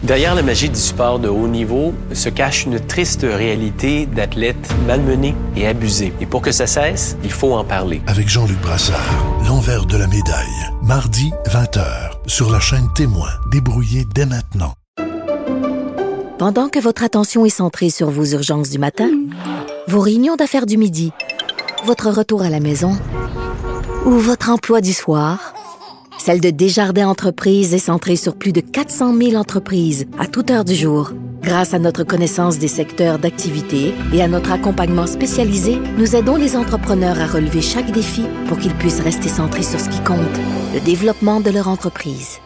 Derrière la magie du sport de haut niveau se cache une triste réalité d'athlètes malmenés et abusés. Et pour que ça cesse, il faut en parler. Avec Jean-Luc Brassard, l'envers de la médaille. Mardi, 20h, sur la chaîne Témoin. Débrouillez dès maintenant. Pendant que votre attention est centrée sur vos urgences du matin, vos réunions d'affaires du midi, votre retour à la maison ou votre emploi du soir, celle de Desjardins Entreprises est centrée sur plus de 400 000 entreprises à toute heure du jour. Grâce à notre connaissance des secteurs d'activité et à notre accompagnement spécialisé, nous aidons les entrepreneurs à relever chaque défi pour qu'ils puissent rester centrés sur ce qui compte, le développement de leur entreprise.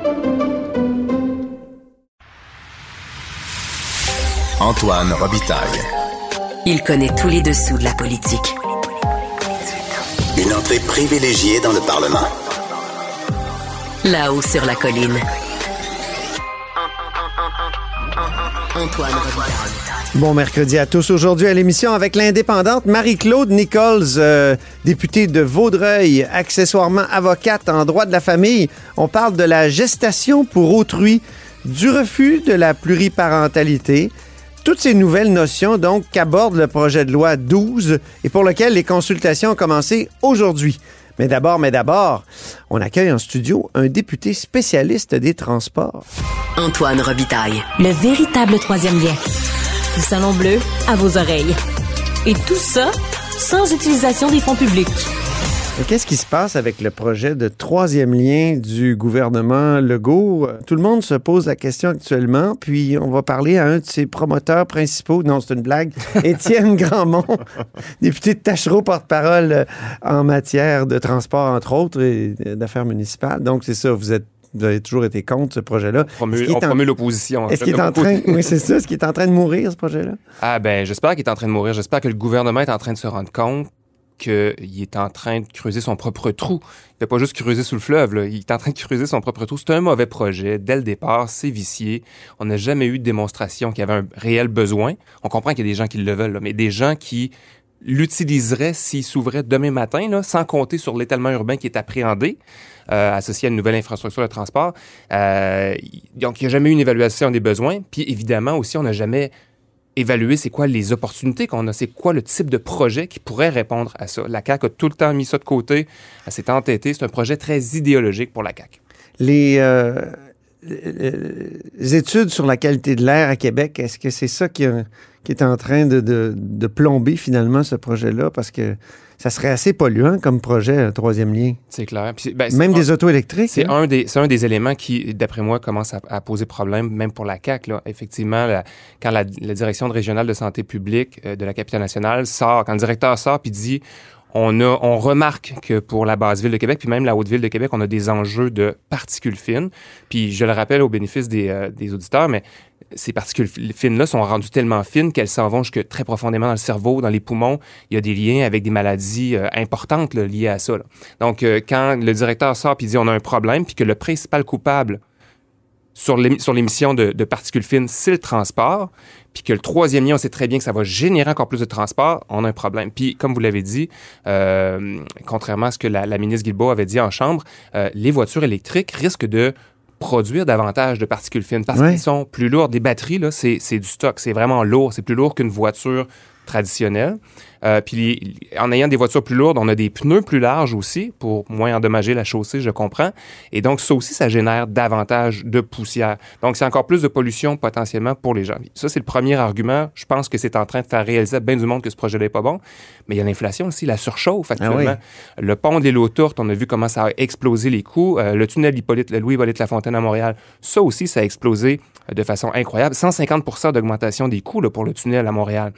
Antoine Robitaille. Il connaît tous les dessous de la politique. Une entrée privilégiée dans le Parlement. Là-haut sur la colline. Antoine Robitaille. Bon mercredi à tous. Aujourd'hui à l'émission avec l'indépendante Marie-Claude Nichols, députée de Vaudreuil, accessoirement avocate en droit de la famille. On parle de la gestation pour autrui, du refus de la pluriparentalité. Toutes ces nouvelles notions, donc, qu'aborde le projet de loi 12 et pour lequel les consultations ont commencé aujourd'hui. Mais d'abord, on accueille en studio un député spécialiste des transports. Antoine Robitaille. Le véritable troisième lien. Du Salon Bleu à vos oreilles. Et tout ça sans utilisation des fonds publics. Et qu'est-ce qui se passe avec le projet de troisième lien du gouvernement Legault? Tout le monde se pose la question actuellement, puis on va parler à un de ses promoteurs principaux. Non, c'est une blague. Étienne Grandmont, député de Tachereau, porte-parole en matière de transport, entre autres, et d'affaires municipales. Donc, c'est ça, vous avez toujours été contre ce projet-là. On promeut l'opposition. Est-ce qu'il est en train... Oui, c'est ça. Est-ce qu'il est en train de mourir, ce projet-là? Ah ben, j'espère qu'il est en train de mourir. J'espère que le gouvernement est en train de se rendre compte qu'il est en train de creuser son propre trou. Il ne fait pas juste creuser sous le fleuve, là. Il est en train de creuser son propre trou. C'est un mauvais projet. Dès le départ, c'est vicié. On n'a jamais eu de démonstration qu'il y avait un réel besoin. On comprend qu'il y a des gens qui le veulent, là, mais des gens qui l'utiliseraient s'il s'ouvrait demain matin, là, sans compter sur l'étalement urbain qui est appréhendé, associé à une nouvelle infrastructure de transport. Donc, il n'y a jamais eu une évaluation des besoins. Puis, évidemment, aussi, on n'a jamais évaluer c'est quoi les opportunités qu'on a, c'est quoi le type de projet qui pourrait répondre à ça. La CAQ a tout le temps mis ça de côté, elle s'est entêtée, c'est un projet très idéologique pour la CAQ. Les études sur la qualité de l'air à Québec, est-ce que c'est ça qui est en train de plomber finalement ce projet-là? Parce que ça serait assez polluant comme projet, un troisième lien. C'est clair. Puis même des autos électriques. C'est un des éléments qui, d'après moi, commence à poser problème, même pour la CAQ. Là. Effectivement, quand la direction régionale de santé publique de la capitale nationale sort, quand le directeur sort puis dit on remarque que pour la basse ville de Québec, puis même la haute ville de Québec, on a des enjeux de particules fines. Puis je le rappelle au bénéfice des auditeurs, mais ces particules fines-là sont rendues tellement fines qu'elles s'en vont jusque très profondément dans le cerveau, dans les poumons. Il y a des liens avec des maladies importantes là, liées à ça. Là. Donc, quand le directeur sort et dit on a un problème, puis que le principal coupable sur l'émission de particules fines, c'est le transport, puis que le troisième lien, on sait très bien que ça va générer encore plus de transport, on a un problème. Puis, comme vous l'avez dit, contrairement à ce que la ministre Guilbeault avait dit en Chambre, les voitures électriques risquent de produire davantage de particules fines parce qu'elles sont plus lourdes. Des batteries, là, c'est du stock, c'est vraiment lourd, c'est plus lourd qu'une voiture traditionnelle. Puis en ayant des voitures plus lourdes, on a des pneus plus larges aussi pour moins endommager la chaussée, je comprends. Et donc, ça aussi, ça génère davantage de poussière. Donc, c'est encore plus de pollution potentiellement pour les gens. Ça, c'est le premier argument. Je pense que c'est en train de faire réaliser à bien du monde que ce projet-là n'est pas bon. Mais il y a l'inflation aussi, la surchauffe actuellement. Ah oui. Le pont des Lots-Tourtes, on a vu comment ça a explosé les coûts. Le tunnel Louis-Hippolyte Lafontaine à Montréal, ça aussi, ça a explosé de façon incroyable. 150% d'augmentation des coûts là, pour le tunnel à Montréal.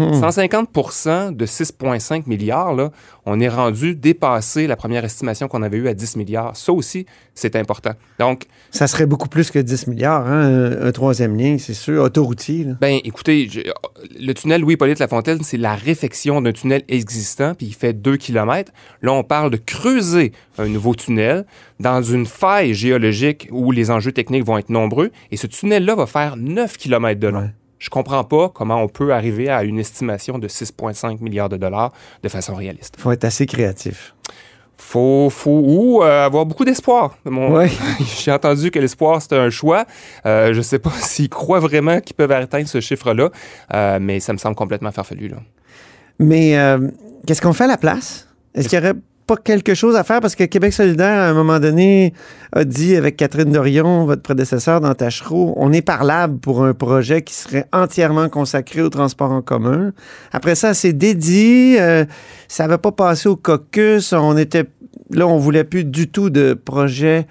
150% de 6,5 milliards, là, on est rendu dépasser la première estimation qu'on avait eue à 10 milliards. Ça aussi, c'est important. Donc, ça serait beaucoup plus que 10 milliards, hein, un troisième lien, c'est sûr, autoroutier. Là. Bien, écoutez, le tunnel Louis-Hippolyte Lafontaine, c'est la réfection d'un tunnel existant, puis il fait 2 km. Là, on parle de creuser un nouveau tunnel dans une faille géologique où les enjeux techniques vont être nombreux, et ce tunnel-là va faire 9 km de long. Ouais. Je comprends pas comment on peut arriver à une estimation de 6,5 milliards de dollars de façon réaliste. Il faut être assez créatif. Faut avoir beaucoup d'espoir. Ouais. J'ai entendu que l'espoir, c'est un choix. Je ne sais pas s'ils croient vraiment qu'ils peuvent atteindre ce chiffre-là, mais ça me semble complètement farfelu, là. Mais qu'est-ce qu'on fait à la place? Est-ce qu'il n'y aurait pas quelque chose à faire? Parce que Québec solidaire, à un moment donné, a dit avec Catherine Dorion, votre prédécesseur dans Tachereau, on est parlable pour un projet qui serait entièrement consacré au transport en commun. Après ça, c'est dédié. Ça n'avait pas passé au caucus. On voulait plus du tout de projet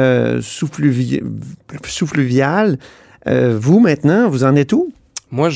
sous-fluvial. Vous, maintenant, vous en êtes où? Moi,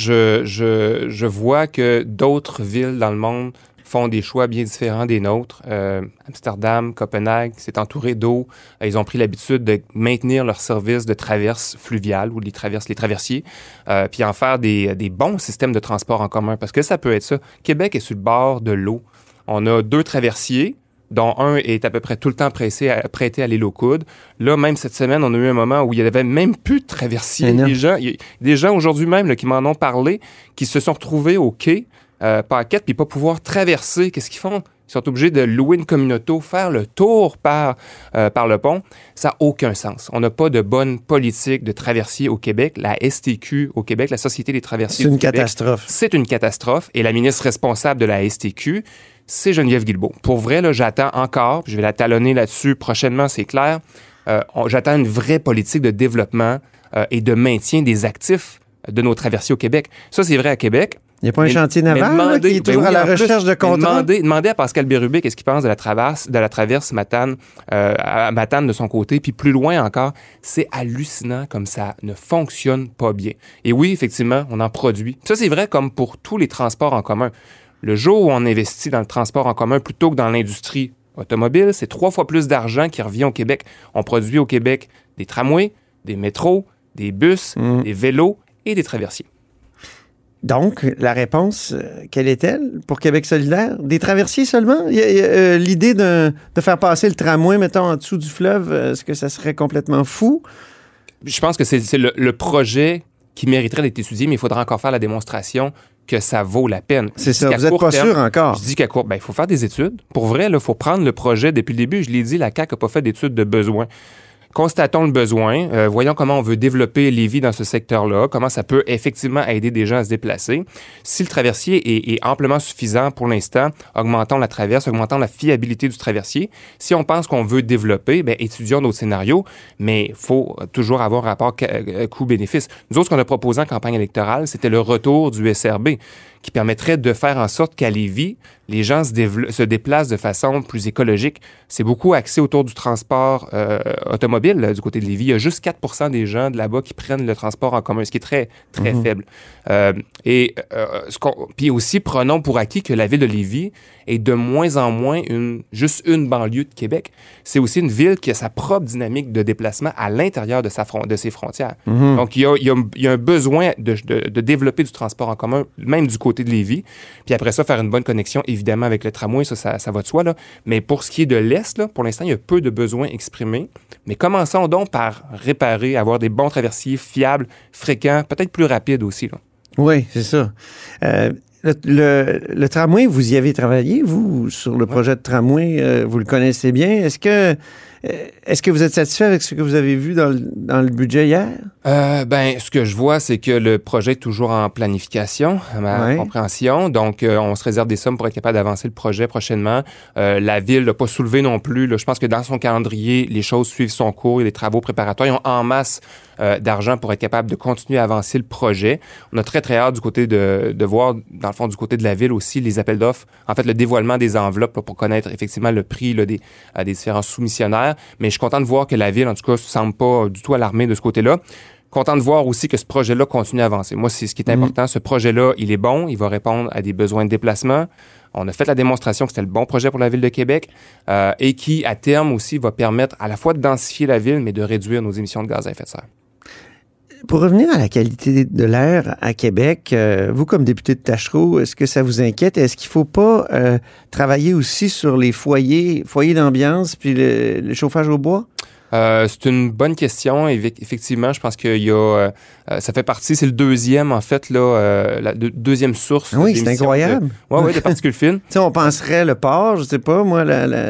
je vois que d'autres villes dans le monde font des choix bien différents des nôtres. Amsterdam, Copenhague, c'est entouré d'eau. Ils ont pris l'habitude de maintenir leur service de traverse fluviale ou les traversiers, puis en faire des bons systèmes de transport en commun, parce que ça peut être ça. Québec est sur le bord de l'eau. On a 2 traversiers, dont un est à peu près tout le temps prêté à l'île aux Coudes. Là, même cette semaine, on a eu un moment où il n'y avait même plus de traversiers. Il y a des gens aujourd'hui même là, qui m'en ont parlé, qui se sont retrouvés au quai, Paquette, puis pas pouvoir traverser. Qu'est-ce qu'ils font? Ils sont obligés de louer une communauté, faire le tour par le pont. Ça n'a aucun sens. On n'a pas de bonne politique de traversier au Québec. La STQ au Québec, la Société des traversiers du Québec, catastrophe. C'est une catastrophe. Et la ministre responsable de la STQ, c'est Geneviève Guilbeault. Pour vrai, là, j'attends encore, puis je vais la talonner là-dessus prochainement, c'est clair. J'attends une vraie politique de développement et de maintien des actifs de nos traversiers au Québec. Ça, c'est vrai à Québec. Il n'y a pas un chantier naval qui est toujours à la recherche de contrats? Demandez à Pascal Bérubé qu'est-ce qu'il pense de la traverse Matane, à Matane de son côté. Puis plus loin encore, c'est hallucinant comme ça ne fonctionne pas bien. Et oui, effectivement, on en produit. Ça, c'est vrai comme pour tous les transports en commun. Le jour où on investit dans le transport en commun plutôt que dans l'industrie automobile, c'est 3 fois plus d'argent qui revient au Québec. On produit au Québec des tramways, des métros, des bus, des vélos et des traversiers. Donc, la réponse, quelle est-elle pour Québec solidaire? Des traversiers seulement? L'idée de faire passer le tramway, mettons, en dessous du fleuve, est-ce que ça serait complètement fou? Je pense que c'est le projet qui mériterait d'être étudié, mais il faudra encore faire la démonstration que ça vaut la peine. C'est ça, vous n'êtes pas sûr encore. Je dis qu'à court, il faut faire des études. Pour vrai, il faut prendre le projet depuis le début. Je l'ai dit, la CAQ n'a pas fait d'études de besoin. Constatons le besoin, voyons comment on veut développer Lévis dans ce secteur-là, comment ça peut effectivement aider des gens à se déplacer. Si le traversier est amplement suffisant pour l'instant, augmentons la traverse, augmentons la fiabilité du traversier. Si on pense qu'on veut développer, étudions d'autres scénarios, mais il faut toujours avoir un rapport coût-bénéfice. Nous autres, ce qu'on a proposé en campagne électorale, c'était le retour du SRB, qui permettrait de faire en sorte qu'à Lévis, les gens se déplacent de façon plus écologique. C'est beaucoup axé autour du transport automobile du côté de Lévis. Il y a juste 4 % des gens de là-bas qui prennent le transport en commun, ce qui est très, très faible. Puis aussi, prenons pour acquis que la ville de Lévis est de moins en moins juste une banlieue de Québec. C'est aussi une ville qui a sa propre dynamique de déplacement à l'intérieur de ses frontières. Donc, il y a un besoin de développer du transport en commun, même du côté de Lévis. Puis après ça, faire une bonne connexion, évidemment, avec le tramway, ça va de soi. Là. Mais pour ce qui est de l'Est, là, pour l'instant, il y a peu de besoins exprimés. Mais commençons donc par réparer, avoir des bons traversiers fiables, fréquents, peut-être plus rapides aussi. Là. Oui, c'est ça. Le tramway, vous y avez travaillé, vous, sur le projet de tramway, vous le connaissez bien. Est-ce que vous êtes satisfait avec ce que vous avez vu dans le budget hier? Ce que je vois, c'est que le projet est toujours en planification, à ma compréhension. Donc, on se réserve des sommes pour être capable d'avancer le projet prochainement. La Ville n'a pas soulevé non plus. Là, je pense que dans son calendrier, les choses suivent son cours. Il y a des travaux préparatoires. Ils ont en masse d'argent pour être capable de continuer à avancer le projet. On a très, très hâte du côté de voir, dans le fond, du côté de la Ville aussi, les appels d'offres. En fait, le dévoilement des enveloppes là, pour connaître effectivement le prix là, des différents soumissionnaires. Mais je suis content de voir que la Ville, en tout cas, ne semble pas du tout alarmée de ce côté-là. Content de voir aussi que ce projet-là continue à avancer. Moi, c'est ce qui est important. Ce projet-là, il est bon. Il va répondre à des besoins de déplacement. On a fait la démonstration que c'était le bon projet pour la Ville de Québec et qui, à terme aussi, va permettre à la fois de densifier la Ville, mais de réduire nos émissions de gaz à effet de serre. Pour revenir à la qualité de l'air à Québec, vous, comme député de Tachereau, est-ce que ça vous inquiète? Est-ce qu'il ne faut pas travailler aussi sur les foyers d'ambiance puis le chauffage au bois? C'est une bonne question. Effectivement, je pense qu'il y a... ça fait partie, c'est le deuxième, en fait, là, la deuxième source. Oui, c'est incroyable. Oui, de particules fines. Tu sais, on penserait le porc, je sais pas, moi,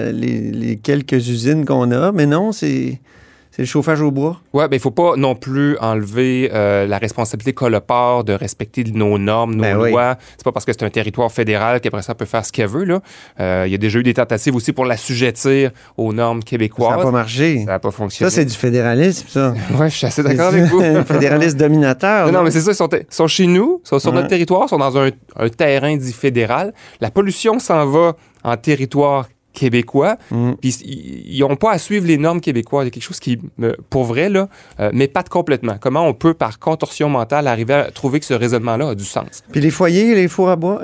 les quelques usines qu'on a, mais non, c'est le chauffage au bois. Oui, il ne faut pas non plus enlever la responsabilité qu'a le port de respecter nos normes, nos lois. C'est pas parce que c'est un territoire fédéral qu'après ça, peut faire ce qu'elle veut. Il y a déjà eu des tentatives aussi pour l'assujettir aux normes québécoises. Ça n'a pas marché. Ça n'a pas fonctionné. Ça, c'est du fédéralisme, ça. Oui, je suis assez d'accord avec vous. Fédéraliste dominateur. Non, mais c'est ça, ils sont chez nous, ils sont sur notre territoire, ils sont dans un terrain dit fédéral. La pollution s'en va en territoire québécois, puis ils n'ont pas à suivre les normes québécoises. Il y a quelque chose qui, pour vrai, là, m'épate complètement. Comment on peut, par contorsion mentale, arriver à trouver que ce raisonnement-là a du sens? Puis les foyers, les fours à bois,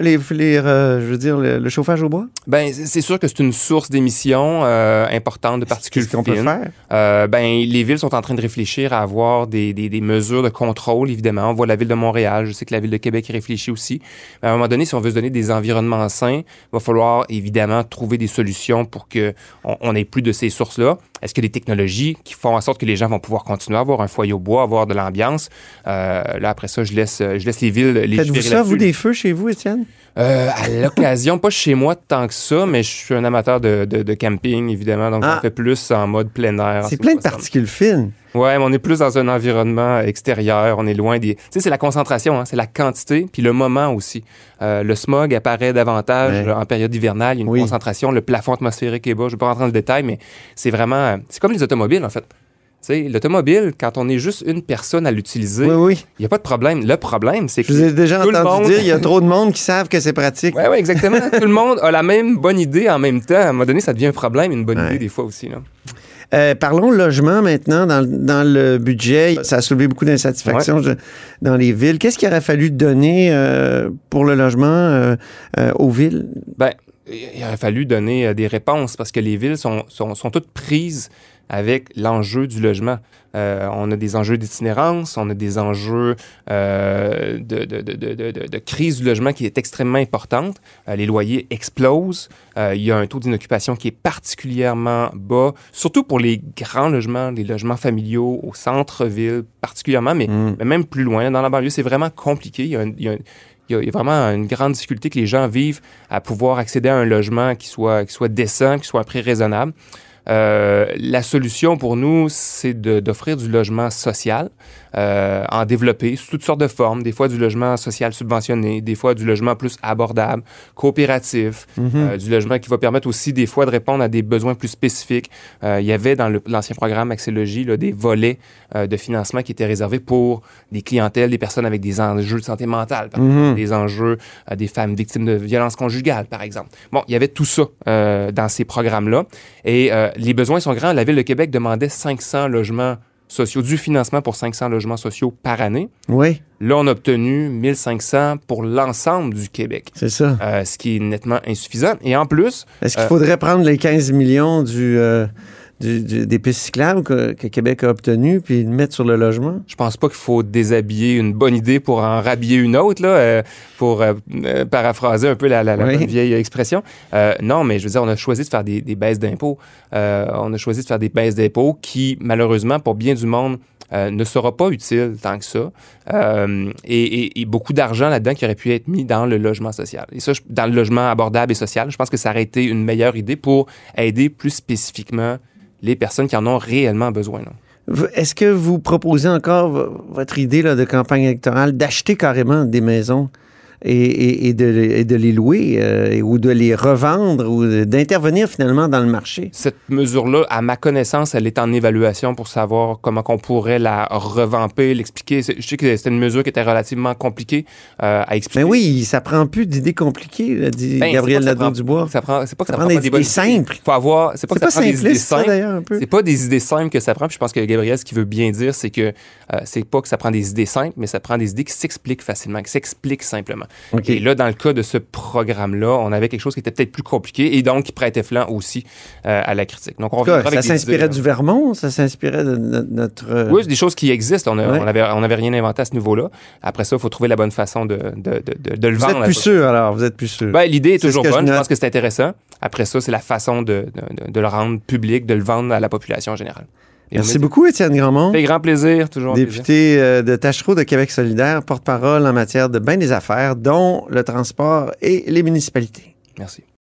je veux dire, le chauffage au bois? Ben, c'est sûr que c'est une source d'émissions importante de particules fines. Qu'est-ce qu'on peut faire? Les villes sont en train de réfléchir à avoir des mesures de contrôle, évidemment. On voit la ville de Montréal, je sais que la ville de Québec y réfléchit aussi. Mais à un moment donné, si on veut se donner des environnements sains, il va falloir, évidemment, trouver des solutions pour qu'on n'ait plus de ces sources-là. Est-ce qu'il y a des technologies qui font en sorte que les gens vont pouvoir continuer à avoir un foyer au bois, avoir de l'ambiance? Là, après ça, je laisse les villes légiférer là-dessus. Faites-vous ça, vous, des feux chez vous, Étienne? À l'occasion, pas chez moi tant que ça, mais je suis un amateur de camping, évidemment, donc j'en fais plus en mode plein air. C'est plein de particules fines. Oui, mais on est plus dans un environnement extérieur, on est loin des... Tu sais, c'est la concentration, c'est la quantité, puis le moment aussi. Le smog apparaît davantage en période hivernale, il y a une concentration, le plafond atmosphérique est bas, je ne vais pas rentrer dans le détail, mais c'est vraiment... C'est comme les automobiles, en fait. Tu sais, l'automobile, quand on est juste une personne à l'utiliser, il n'y a pas de problème. Le problème, c'est que... Je vous ai déjà entendu dire, il y a trop de monde qui savent que c'est pratique. Oui, exactement. Tout le monde a la même bonne idée en même temps. À un moment donné, ça devient un problème, une bonne idée des fois aussi, là. Parlons logement maintenant dans le budget. Ça a soulevé beaucoup d'insatisfaction dans les villes. Qu'est-ce qu'il aurait fallu donner pour le logement aux villes? Bien, il aurait fallu donner des réponses parce que les villes sont toutes prises avec l'enjeu du logement. On a des enjeux d'itinérance, on a des enjeux de crise du logement qui est extrêmement importante. Les loyers explosent. Il y a un taux d'inoccupation qui est particulièrement bas, surtout pour les grands logements, les logements familiaux au centre-ville particulièrement, mais même plus loin. Dans la banlieue, c'est vraiment compliqué. Il y a vraiment une grande difficulté que les gens vivent à pouvoir accéder à un logement qui soit décent, qui soit à prix raisonnable. La solution pour nous, c'est d'offrir du logement social, en développer sous toutes sortes de formes, des fois du logement social subventionné, des fois du logement plus abordable, coopératif, du logement qui va permettre aussi des fois de répondre à des besoins plus spécifiques. Il y avait dans l'ancien programme Axélogie des volets de financement qui étaient réservés pour des clientèles, des personnes avec des enjeux de santé mentale, par exemple, des enjeux des femmes victimes de violences conjugales, par exemple. Bon, il y avait tout ça dans ces programmes-là. Et les besoins sont grands. La Ville de Québec demandait 500 logements sociaux, du financement pour 500 logements sociaux par année. Oui. Là, on a obtenu 1500 pour l'ensemble du Québec. C'est ça. Ce qui est nettement insuffisant. Et en plus... Est-ce qu'il faudrait prendre les 15 millions des pistes cyclables que Québec a obtenues puis le mettre sur le logement? Je pense pas qu'il faut déshabiller une bonne idée pour en rhabiller une autre, là, pour paraphraser un peu la bonne vieille expression. Non, mais je veux dire, on a choisi de faire des baisses d'impôts. On a choisi de faire des baisses d'impôts qui, malheureusement, pour bien du monde, ne sera pas utile tant que ça. Et beaucoup d'argent là-dedans qui aurait pu être mis dans le logement social. Et ça, dans le logement abordable et social, je pense que ça aurait été une meilleure idée pour aider plus spécifiquement les personnes qui en ont réellement besoin. Là. Est-ce que vous proposez encore votre idée là, de campagne électorale d'acheter carrément des maisons et de les louer ou de les revendre ou d'intervenir finalement dans le marché? Cette mesure-là, à ma connaissance, elle est en évaluation pour savoir comment on pourrait la revamper, l'expliquer. Je sais que c'était une mesure qui était relativement compliquée à expliquer. Mais oui, ça prend plus d'idées compliquées, là, dit Gabriel Nadeau-Dubois. C'est pas que ça prend des idées simples. Faut avoir, c'est pas que ça prend des idées simples. D'ailleurs, un peu. C'est pas des idées simples que ça prend. Puis je pense que Gabriel, ce qu'il veut bien dire, c'est que c'est pas que ça prend des idées simples, mais ça prend des idées qui s'expliquent facilement, qui s'expliquent simplement. Okay. Et là, dans le cas de ce programme-là, on avait quelque chose qui était peut-être plus compliqué et donc qui prêtait flanc aussi à la critique. Donc, on ça s'inspirait du Vermont? Ça s'inspirait de notre... Oui, c'est des choses qui existent. On avait rien inventé à ce niveau-là. Après ça, il faut trouver la bonne façon de le vendre. Vous êtes plus sûr, alors? Vous êtes plus sûr? Ben, l'idée est toujours bonne. Je pense que c'est intéressant. Après ça, c'est la façon de le rendre public, de le vendre à la population en général. Merci beaucoup, Étienne Grandmont. Ça fait grand plaisir, toujours un plaisir. Député de Tachereau de Québec solidaire, porte-parole en matière de bien des affaires, dont le transport et les municipalités. Merci.